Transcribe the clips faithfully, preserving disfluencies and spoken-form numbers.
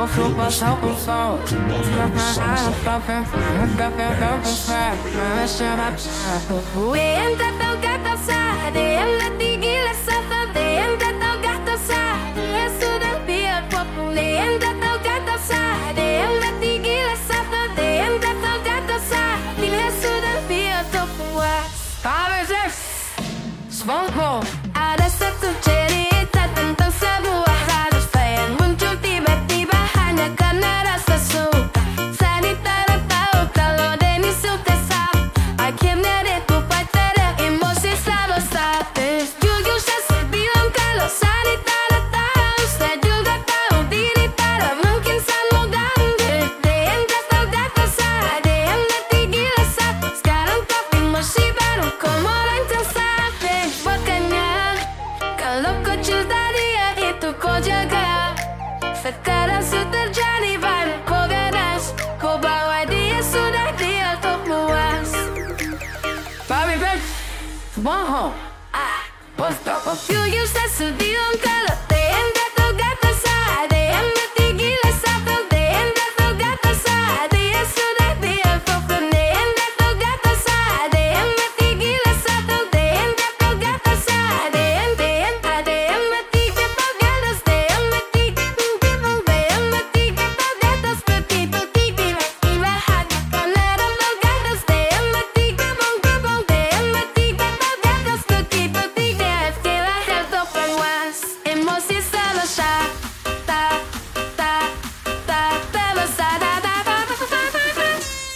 Ada satu cerita tentang sebuah radiosta yang muncul tiba-tiba hanya karena rasa suka. Sani tak tahu kalau Denny suka sap. Akhirnya dia tupai teriak emosi selalu statis. Jujur saya bilang kalau Sani tak tahu. Saya juga tahu diri pada mungkin sama ganggu. Dia yang gatal-gatal saya, dia yang mati gila sap. Sekarang tapi masih baru kau mulai tersapit. Bukannya kalau kau cinta dia itu kau jaga. Sekarang sudah terjadi baru kau ganas. Kau bawa dia sudah dia untuk luas. Baby baby, bohong. Ah, stop. Jujur saya bilang kalau dia yang gatal-gatal saya, dia yang mati gila satu. Dia yang gatal-gatal saya, dia sudah dia fokus. Dia yang gatal-gatal saya, dia yang mati gila satu. Dia yang gatal-gatal saya, dia yang dia yang ada yang mati gatal-gatal. Dia yang mati gatal-gatal, dia yang mati gatal-gatal. Seperti tiba-tiba hati karena gatal-gatal. Dia yang mati gatal-gatal, dia yang mati gatal-gatal. Seperti tiba-tiba kira tertopang was. Emosi selesai. Ta ta ta selesai. Ta ta ta ta ta ta.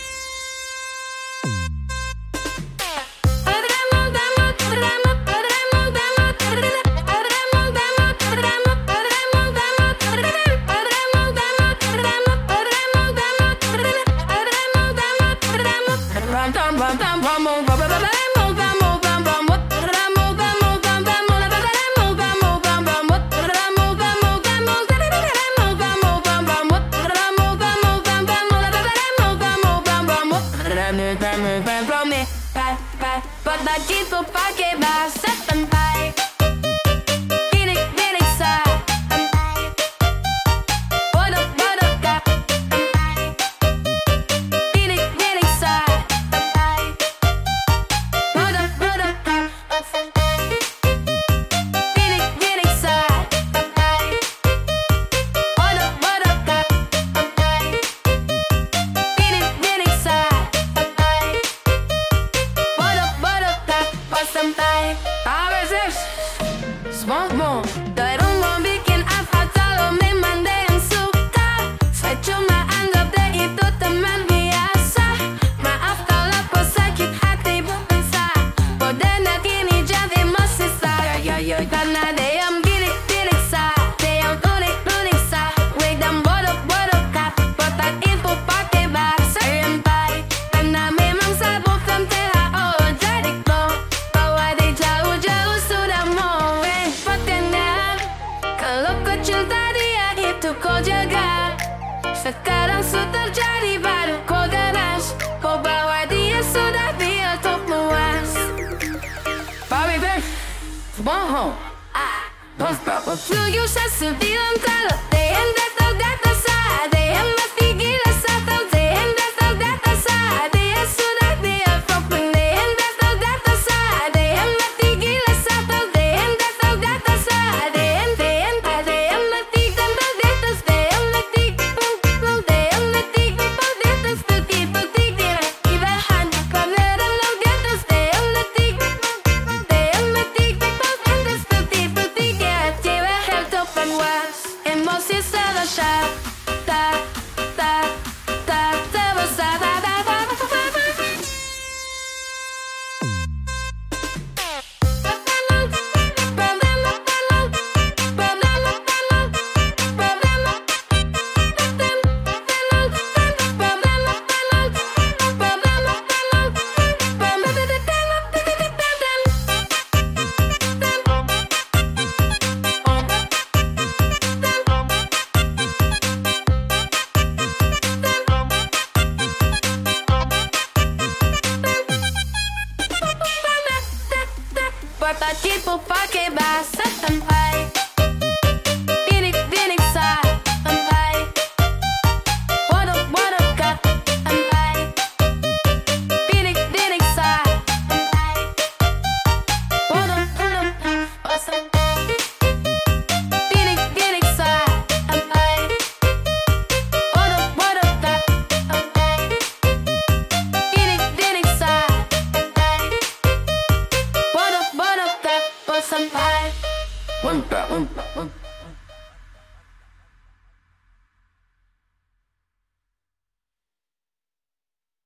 But that keep up pakai bahasa tempai. Gini gini sa tempai. Bodoh bodoh kak tempai. Gini gini sa tempai. Bodoh bodoh kak tempai. Gini gini sa tempai. Bodoh bodoh kak tempai. Gini gini sa tempai. Bodoh bodoh kak pas sampai. A veces smoke dari rumah bikin apa kalau memang dia yang suka. Saya cuma anggap dia itu teman biasa. Maaf kalau kau sakit hati berbisa. Bodohnya kini jadi masih saya. Karena dia yang gini-gini sa. Dia yang unik-unik sa. Wih dan bodoh-bodoh kak. Botak itu pakai bahasa yang baik. Karena memang saya bukan T H O. Jadi kau bawa dia jauh-jauh sudah mau. Eh, bukannya kalau kau cinta dia itu kau jaga. Sekarang sudah terjadi baru kau ganas. Kau bawa dia sudah dia untuk luas. Baby baby, bohong. Ah, stop. Jujur saya bilang kalau dia yang gatal-gatal saya, dia yang mati gila satu. Dia yang gatal-gatal saya, dia sudah dia fokus. Dia yang gatal-gatal saya, dia yang mati gila satu. Dia yang gatal-gatal saya, dia yang dia yang ada yang mati gatal-gatal. Dia yang mati gatal-gatal, dia yang mati gatal-gatal. Seperti tiba-tiba hanya karena gatal-gatal. Dia yang mati gatal-gatal, dia yang mati gatal-gatal. Seperti tiba-tiba tertopang was. Emosi selesai. Ta ta ta selesai. Ta ta ta ta ta ta. Botak itu pakai bahasa tempai. Gini gini sa tempai. sampai. One, one, one.